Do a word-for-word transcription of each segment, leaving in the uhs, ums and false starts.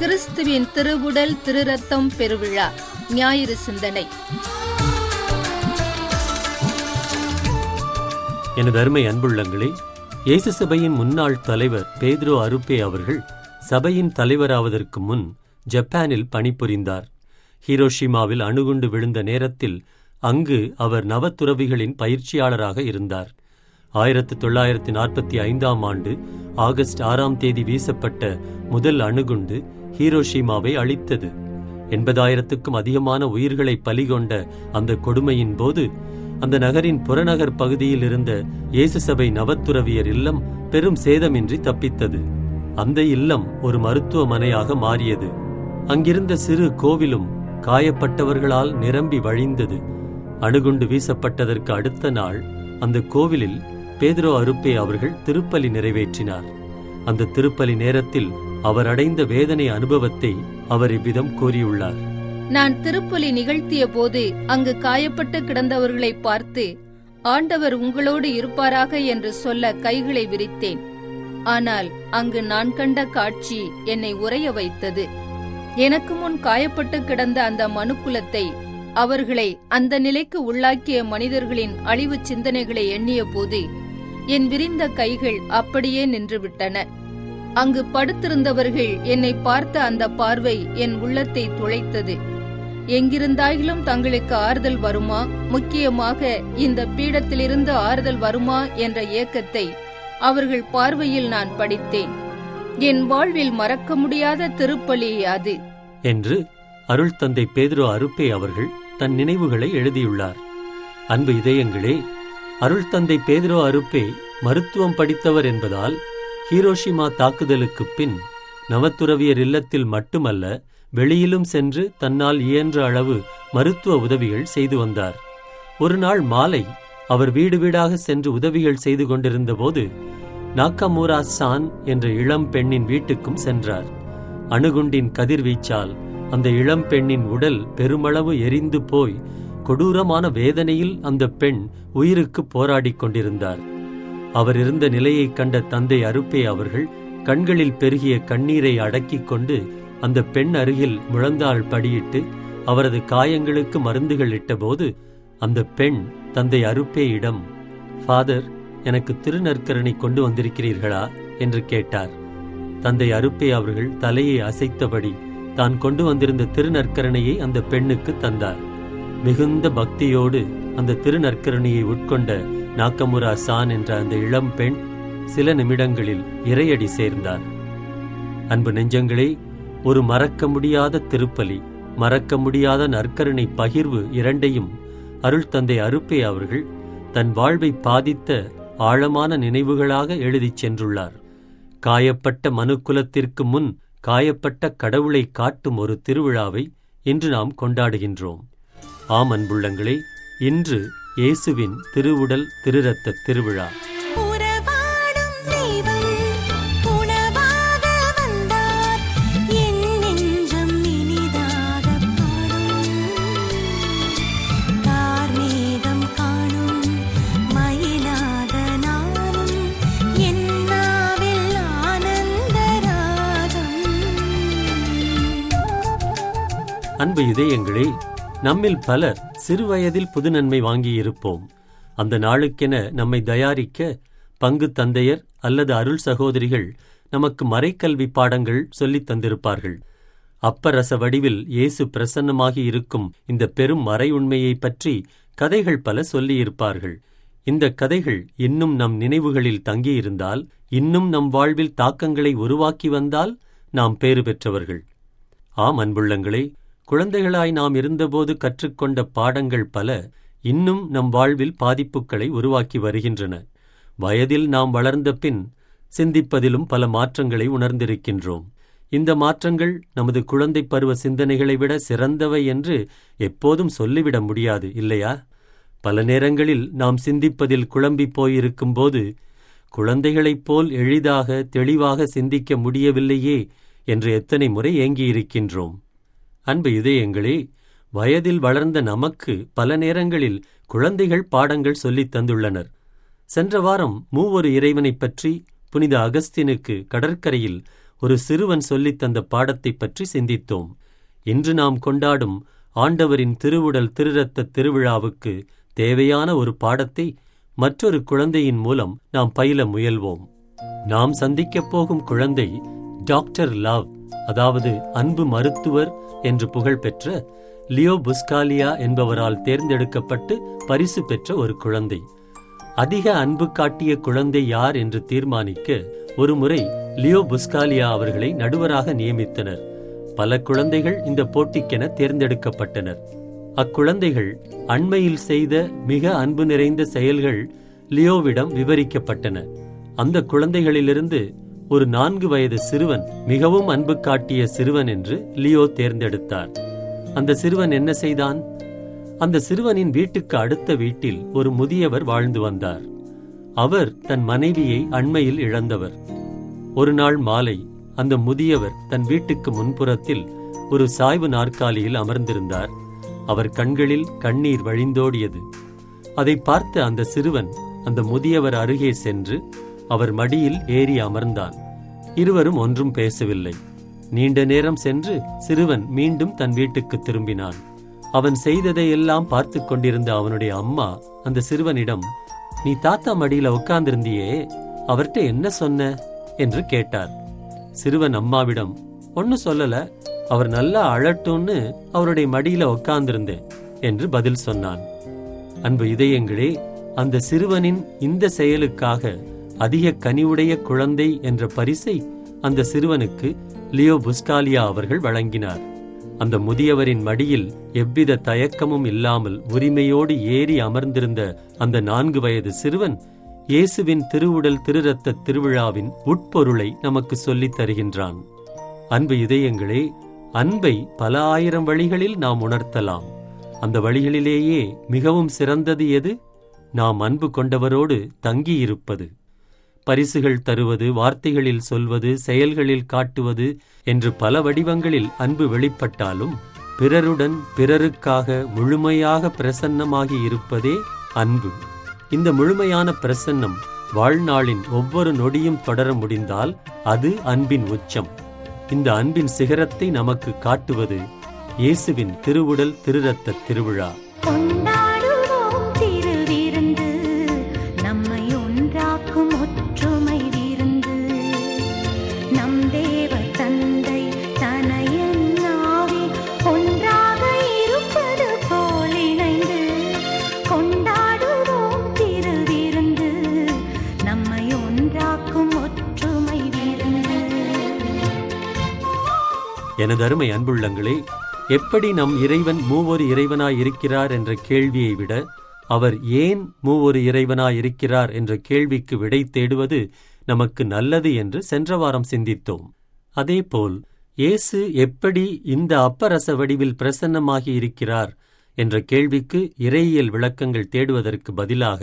கிறிஸ்துவின் திருவுடல் திருரத்தம் பெருவிழா ஞாயிறு சிந்தனை. எனது அருமை அன்புள்ளங்களே, இயேசு சபையின் முன்னாள் தலைவர் பேதுரு அருப்பே அவர்கள் சபையின் தலைவராவதற்கு முன் ஜப்பானில் பணிபுரிந்தார். ஹிரோஷிமாவில் அணுகுண்டு விழுந்த நேரத்தில் அங்கு அவர் நவத்துறவிகளின் பயிற்சியாளராக இருந்தார். ஆயிரத்து தொள்ளாயிரத்து நாற்பத்தி ஐந்தாம் ஆண்டு ஆகஸ்ட் ஆறாம் தேதி வீசப்பட்ட முதல் அணுகுண்டு ஹீரோஷிமாவை அழித்தது. எண்பதாயிரத்துக்கும் அதிகமான உயிர்களை பலிகொண்ட அந்த கொடுமையின் போது அந்த நகரின் புறநகர் பகுதியில் இருந்த இயேசு சபை நவத்துறவியர் இல்லம் பெரும் சேதமின்றி தப்பித்தது. அந்த இல்லம் ஒரு மருத்துவமனையாக மாறியது. அங்கிருந்த சிறு கோவிலும் காயப்பட்டவர்களால் நிரம்பி வழிந்தது. அணுகுண்டு வீசப்பட்டதற்கு அடுத்த நாள் அந்த கோவிலில் பேதுரு அருப்பே அவர்கள் திருப்பலி நிறைவேற்றினார். அந்த திருப்பலி நேரத்தில் அவர் அடைந்த வேதனை அனுபவத்தை அவர் இவ்விதம் கூறியுள்ளார். நான் திருப்பலி நிகழ்த்திய போது அங்கு காயப்பட்டு கிடந்தவர்களை பார்த்து, ஆண்டவர் உங்களோடு இருப்பாராக என்று சொல்ல கைகளை விரித்தேன். ஆனால் அங்கு நான் கண்ட காட்சி என்னை உறைய வைத்தது. எனக்கு முன் காயப்பட்டு கிடந்த அந்த மனுக்குலத்தை, அவர்களை அந்த நிலைக்கு உள்ளாக்கிய மனிதர்களின் அழிவு சிந்தனைகளை எண்ணிய போது என் விரிந்த கைகள் அப்படியே நின்றுவிட்டன. அங்கு படுத்திருந்தவர்கள் என்னை பார்த்த அந்த பார்வை என் உள்ளத்தை துளைத்தது. எங்கிருந்தாயிலும் தங்களுக்கு ஆறுதல் வருமா, முக்கியமாக இந்த பீடத்திலிருந்து ஆறுதல் வருமா என்ற ஏக்கத்தை அவர்கள் பார்வையில் நான் படித்தேன். என் வாழ்வில் மறக்க முடியாத திருப்பலி அது என்று அருள் தந்தை பேதுரு அருப்பே அவர்கள் தன் நினைவுகளை எழுதியுள்ளார். அன்பு இதயங்களே, அருள் தந்தை பேதுரு அருப்பே மருத்துவம் படித்தவர் என்பதால் ஹீரோஷிமா தாக்குதலுக்கு பின் நவத்துறவியர் இல்லத்தில் மட்டுமல்ல, வெளியிலும் சென்று தன்னால் இயன்ற அளவு மருத்துவ உதவிகள் செய்து வந்தார். ஒரு நாள் மாலை அவர் வீடு வீடாக சென்று உதவிகள் செய்து கொண்டிருந்த போது நாக்கமுரா சான் என்ற இளம் பெண்ணின் வீட்டுக்கும் சென்றார். அணுகுண்டின் கதிர்வீச்சால் அந்த இளம் பெண்ணின் உடல் பெருமளவு எரிந்து போய் கொடூரமான வேதனையில் அந்த பெண் உயிருக்கு போராடிக் கொண்டிருந்தார். அவர் இருந்த நிலையைக் கண்ட தந்தை அருப்பே அவர்கள் கண்களில் பெருகிய கண்ணீரை அடக்கிக் கொண்டு அந்த பெண் அருகில் முழந்தாள் படியிட்டு அவரது காயங்களுக்கு மருந்துகள் இட்டபோது அந்த பெண் தந்தை அருப்பேயிடம், ஃபாதர், எனக்கு திருநற்கரணை கொண்டு வந்திருக்கிறீர்களா என்று கேட்டார். தந்தை அருப்பே அவர்கள் தலையை அசைத்தபடி தான் கொண்டு வந்திருந்த திருநற்கரணையை அந்த பெண்ணுக்கு தந்தார். மிகுந்த பக்தியோடு அந்த திருநற்கரணையை உட்கொண்ட நாக்கமுரா சான் என்ற அந்த இளம் பெண் சில நிமிடங்களில் இறையடி சேர்ந்தார். அன்பு நெஞ்சங்களே, ஒரு மறக்க முடியாத திருப்பலி, மறக்க முடியாத நற்கருணை பகிர்வு இரண்டையும் அருள் தந்தை அருப்பே அவர்கள் தன் வாழ்வை பாதித்த ஆழமான நினைவுகளாக எழுதிச் சென்றுள்ளார். காயப்பட்ட மனுக்குலத்திற்கு முன் காயப்பட்ட கடவுளை காட்டும் ஒரு திருவிழாவை இன்று நாம் கொண்டாடுகின்றோம். ஆம் அன்புள்ளங்களே, இன்று இயேசுவின் திருவுடல் திருரத்த திருவிழா. அன்பு இதயங்களே, நம்மில் பலர் சிறுவயதில் புதுநன்மை வாங்கியிருப்போம். அந்த நாளுக்கென நம்மை தயாரிக்க பங்கு தந்தையர் அல்லது அருள் சகோதரிகள் நமக்கு மறைக்கல்வி பாடங்கள் சொல்லித் தந்திருப்பார்கள். அப்பரச வடிவில் இயேசு பிரசன்னமாகி இருக்கும் இந்த பெரும் மறை உண்மையை பற்றி கதைகள் பல சொல்லியிருப்பார்கள். இந்த கதைகள் இன்னும் நம் நினைவுகளில் தங்கியிருந்தால், இன்னும் நம் வாழ்வில் தாக்கங்களை உருவாக்கி வந்தால் நாம் பேறு பெற்றவர்கள். ஆம் அன்புள்ளங்களே, குழந்தைகளாய் நாம் இருந்தபோது கற்றுக்கொண்ட பாடங்கள் பல இன்னும் நம் வாழ்வில் பாதிப்புகளை உருவாக்கி வருகின்றன. வயதில் நாம் வளர்ந்த பின் சிந்திப்பதிலும் பல மாற்றங்களை உணர்ந்திருக்கின்றோம். இந்த மாற்றங்கள் நமது குழந்தை பருவ சிந்தனைகளை விட சிறந்தவை என்று எப்போதும் சொல்லிவிட முடியாது, இல்லையா? பல நேரங்களில் நாம் சிந்திப்பதில் குழம்பி போயிருக்கும் போது குழந்தைகளைப் போல் எளிதாக தெளிவாக சிந்திக்க முடியவில்லையே என்று எத்தனை முறை ஏங்கியிருக்கின்றோம். அன்பு இதயங்களே, வயதில் வளர்ந்த நமக்கு பல நேரங்களில் குழந்தைகள் பாடங்கள் சொல்லித் தந்துள்ளனர். சென்ற வாரம் மூவொரு இறைவனைப் பற்றி புனித அகஸ்தினுக்கு கடற்கரையில் ஒரு சிறுவன் சொல்லித் தந்த பாடத்தைப் பற்றி சிந்தித்தோம். இன்று நாம் கொண்டாடும் ஆண்டவரின் திருவுடல் திருரத்த திருவிழாவுக்கு தேவையான ஒரு பாடத்தை மற்றொரு குழந்தையின் மூலம் நாம் பயில முயல்வோம். நாம் சந்திக்கப் போகும் குழந்தை டாக்டர் லவ், அதாவது அன்பு மருத்துவர் என்று புகழ்பெற்ற லியோ புஸ்காலியா என்பவரால் தேர்ந்தெடுக்கப்பட்டு பரிசு பெற்ற ஒரு குழந்தை. அதிக அன்பு காட்டிய குழந்தை யார் என்று தீர்மானிக்க ஒருமுறை லியோ புஸ்காலியா அவர்களை நடுவராக நியமித்தனர். பல குழந்தைகள் இந்த போட்டிக்கென தேர்ந்தெடுக்கப்பட்டனர். அக்குழந்தைகள் அண்மையில் செய்த மிக அன்பு நிறைந்த செயல்கள் லியோவிடம் விவரிக்கப்பட்டன. அந்த குழந்தைகளிலிருந்து ஒரு நான்கு வயது சிறுவன் மிகவும் அன்பு காட்டிய சிறுவன் என்று லியோ தேர்ந்தெடுத்தார். அந்த சிறுவன் என்ன செய்தான்? அந்த சிறுவனின் வீட்டுக்கு அடுத்த வீட்டில் ஒரு முதியவர் வாழ்ந்து வந்தார். அவர் தன் மனைவியை அண்மையில் இழந்தவர். ஒரு நாள் மாலை அந்த முதியவர் தன் வீட்டுக்கு முன்புறத்தில் ஒரு சாய்வு நாற்காலியில் அமர்ந்திருந்தார். அவர் கண்களில் கண்ணீர் வழிந்தோடியது. அதை பார்த்த அந்த சிறுவன் அந்த முதியவர் அருகே சென்று அவர் மடியில் ஏறி அமர்ந்தான். இருவரும் ஒன்றும் பேசவில்லை. நீண்ட நேரம் சென்று சிறுவன் மீண்டும் தன் வீட்டுக்கு திரும்பினான். அவன் செய்ததையெல்லாம் பார்த்து கொண்டிருந்த அவனுடைய அம்மா அந்த சிறுவனிடம், நீ தாத்தா மடியில உட்கார்ந்திருந்தியே, அவர்கிட்ட என்ன சொன்ன என்று கேட்டார். சிறுவன் அம்மாவிடம், ஒன்னு சொல்லல, அவர் நல்லா அழட்டும்னு அவருடைய மடியில உட்கார்ந்திருந்தேன் என்று பதில் சொன்னான். அன்பு இதயங்களே, அந்த சிறுவனின் இந்த செயலுக்காக அதிக கனிவுடைய குழந்தை என்ற பரிசை அந்த சிறுவனுக்கு லியோ புஸ்காலியா அவர்கள் வழங்கினார். அந்த முதியவரின் மடியில் எவ்வித தயக்கமும் இல்லாமல் உரிமையோடு ஏறி அமர்ந்திருந்த அந்த நான்கு வயது சிறுவன் இயேசுவின் திருவுடல் திருரத்த திருவிழாவின் உட்பொருளை நமக்கு சொல்லித் தருகின்றான். அன்பு இதயங்களே, அன்பை பல ஆயிரம் வழிகளில் நாம் உணர்த்தலாம். அந்த வழிகளிலேயே மிகவும் சிறந்தது எது? நாம் அன்பு கொண்டவரோடு தங்கியிருப்பது. பரிசுகள் தருவது, வார்த்தைகளில் சொல்வது, செயல்களில் காட்டுவது என்று பல வடிவங்களில் அன்பு வெளிப்பட்டாலும் பிறருடன் பிறருக்காக முழுமையாக பிரசன்னமாகி இருப்பதே அன்பு. இந்த முழுமையான பிரசன்னம் வாழ்நாளின் ஒவ்வொரு நொடியும் தொடர முடிந்தால் அது அன்பின் உச்சம். இந்த அன்பின் சிகரத்தை நமக்கு காட்டுவது இயேசுவின் திருவுடல் திருரத்த திருவிழா. எனது அருமை அன்புள்ளங்களே, எப்படி நம் இறைவன் மூவொரு இறைவனாய் இருக்கிறார் என்ற கேள்வியை விட அவர் ஏன் மூவொரு இறைவனாய் இருக்கிறார் என்ற கேள்விக்கு விடை தேடுவது நமக்கு நல்லது என்று சென்ற வாரம் சிந்தித்தோம். அதேபோல் இயேசு எப்படி இந்த அப்பரச வடிவில் பிரசன்னமாகி இருக்கிறார் என்ற கேள்விக்கு இறையியல் விளக்கங்கள் தேடுவதற்கு பதிலாக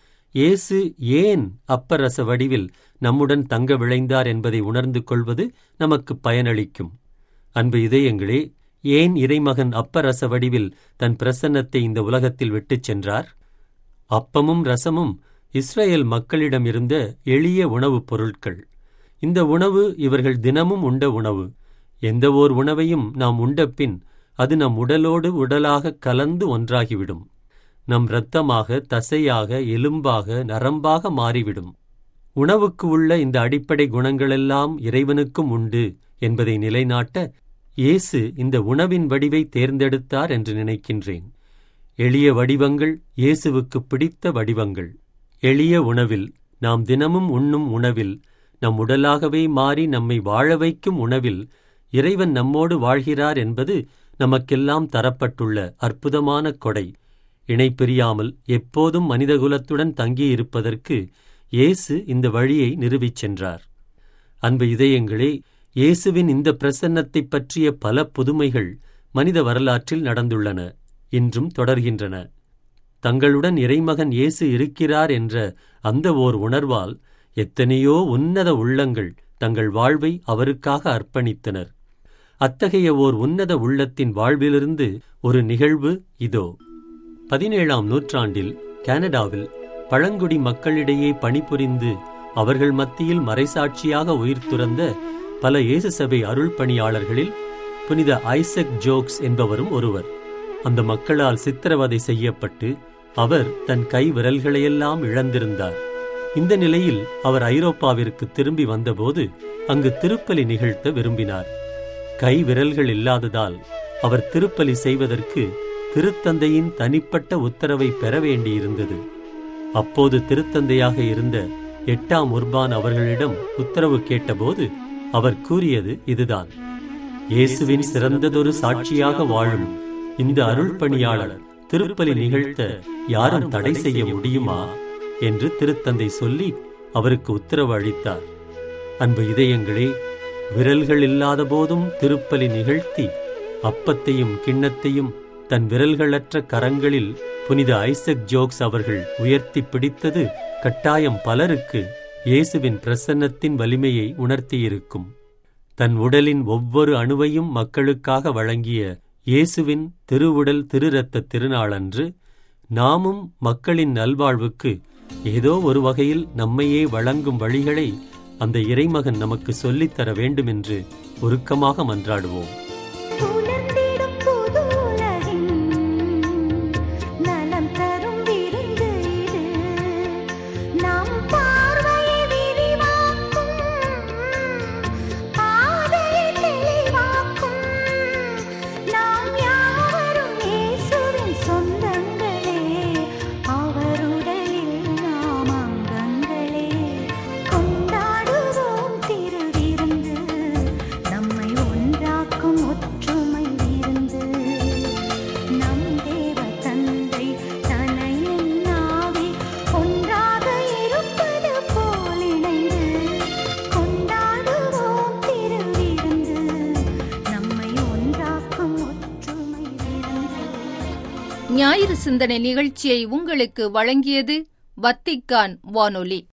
இயேசு ஏன் அப்பரச வடிவில் நம்முடன் தங்க விளைந்தார் என்பதை உணர்ந்து கொள்வது நமக்கு பயனளிக்கும். அன்பு இதயங்களே, ஏன் இறைமகன் அப்பரச வடிவில் தன் பிரசன்னத்தை இந்த உலகத்தில் விட்டுச் சென்றார்? அப்பமும் ரசமும் இஸ்ரேல் மக்களிடம் இருந்த எளிய உணவுப் பொருட்கள். இந்த உணவு இவர்கள் தினமும் உண்ட உணவு. எந்த ஓர் உணவையும் நாம் உண்டபின் அது நம் உடலோடு உடலாக கலந்து ஒன்றாகிவிடும். நம் இரத்தமாக, தசையாக, எலும்பாக, நரம்பாக மாறிவிடும். உணவுக்கு உள்ள இந்த அடிப்படை குணங்களெல்லாம் இறைவனுக்கும் உண்டு என்பதை நிலைநாட்ட இயேசு இந்த உணவின் வடிவை தேர்ந்தெடுத்தார் என்று நினைக்கின்றேன். எளிய வடிவங்கள் இயேசுவுக்கு பிடித்த வடிவங்கள். எளிய உணவில், நாம் தினமும் உண்ணும் உணவில், நம் உடலாகவே மாறி நம்மை வாழ வைக்கும் உணவில் இறைவன் நம்மோடு வாழ்கிறார் என்பது நமக்கெல்லாம் தரப்பட்டுள்ள அற்புதமான கொடை. இணை பிரியாமல் எப்போதும் மனிதகுலத்துடன் தங்கியிருப்பதற்கு இயேசு இந்த வழியை நிறுவிச் சென்றார். அன்பு இதயங்களே, இயேசுவின் இந்த பிரசன்னத்தைப் பற்றிய பல புதுமைகள் மனித வரலாற்றில் நடந்துள்ளன, இன்றும் தொடர்கின்றன. தங்களுடன் இறைமகன் இயேசு இருக்கிறார் என்ற அந்த ஓர் உணர்வால் எத்தனையோ உன்னத உள்ளங்கள் தங்கள் வாழ்வை அவருக்காக அர்ப்பணித்தனர். அத்தகைய ஓர் உன்னத உள்ளத்தின் வாழ்விலிருந்து ஒரு நிகழ்வு இதோ. பதினேழாம் நூற்றாண்டில் கனடாவில் பழங்குடி மக்களிடையே பணிபுரிந்து அவர்கள் மத்தியில் மறைசாட்சியாக உயிர் துறந்த பல இயேசு சபை அருள் பணியாளர்களில் புனித ஐசக் ஜோக்ஸ் என்பவரும் ஒருவர். அந்த மக்களால் சித்திரவதை செய்யப்பட்டு அவர் தன் கை விரல்களையெல்லாம் இழந்திருந்தார். இந்த நிலையில் அவர் ஐரோப்பாவிற்கு திரும்பி வந்தபோது அங்கு திருப்பலி நிகழ்த்த விரும்பினார். கை விரல்கள் இல்லாததால் அவர் திருப்பலி செய்வதற்கு திருத்தந்தையின் தனிப்பட்ட உத்தரவை பெற வேண்டியிருந்தது. அப்போது திருத்தந்தையாக இருந்த எட்டாம் உர்பான் அவர்களிடம் உத்தரவு கேட்டபோது அவர் கூறியது இதுதான்: இயேசுவின் சிறந்ததொரு சாட்சியாக வாழும் இந்த அருள் பணியாளர் திருப்பலி நிகழ்த்த யாரும் தடை செய்ய முடியுமா என்று திருத்தந்தை சொல்லி அவருக்கு உத்தரவு அளித்தார். அன்பு இதயங்களே, விரல்கள் இல்லாத போதும் திருப்பலி நிகழ்த்தி அப்பத்தையும் கிண்ணத்தையும் தன் விரல்களற்ற கரங்களில் புனித ஐசக் ஜோக்ஸ் அவர்கள் உயர்த்தி பிடித்தது கட்டாயம் பலருக்கு இயேசுவின் பிரசன்னத்தின் வலிமையை உணர்த்தியிருக்கும். தன் உடலின் ஒவ்வொரு அணுவையும் மக்களுக்காக வழங்கிய இயேசுவின் திருவுடல் திரு இரத்த திருநாளன்று நாமும் மக்களின் நல்வாழ்வுக்கு ஏதோ ஒரு வகையில் நம்மையே வழங்கும் வழிகளை அந்த இறைமகன் நமக்கு சொல்லித்தர வேண்டுமென்று உருக்கமாக மன்றாடுவோம். ஞாயிறு சிந்தனை நிகழ்ச்சியை உங்களுக்கு வழங்கியது வத்திக்கான் வானொலி.